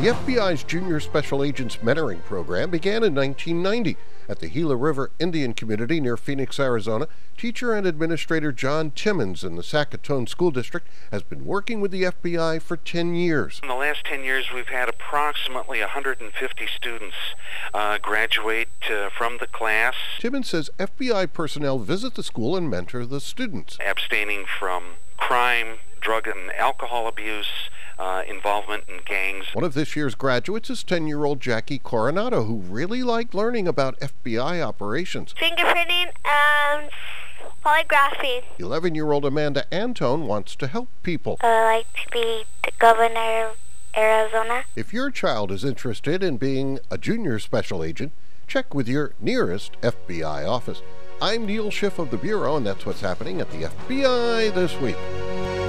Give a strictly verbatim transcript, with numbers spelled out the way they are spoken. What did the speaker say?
The F B I's Junior Special Agents Mentoring Program began in nineteen ninety. At the Gila River Indian Community near Phoenix, Arizona, teacher and administrator John Timmons in the Sackatoon School District has been working with the F B I for ten years. In the last ten years, we've had approximately one hundred fifty students uh, graduate uh, from the class. Timmons says F B I personnel visit the school and mentor the students. Abstaining from crime, drug and alcohol abuse, uh, involvement in gangs. One of this year's graduates is ten-year-old Jackie Coronado, who really liked learning about F B I operations. Fingerprinting and polygraphy. eleven-year-old Amanda Antone wants to help people. I like to be the governor of Arizona. If your child is interested in being a junior special agent, check with your nearest F B I office. I'm Neil Schiff of the Bureau, and that's what's happening at the F B I this week.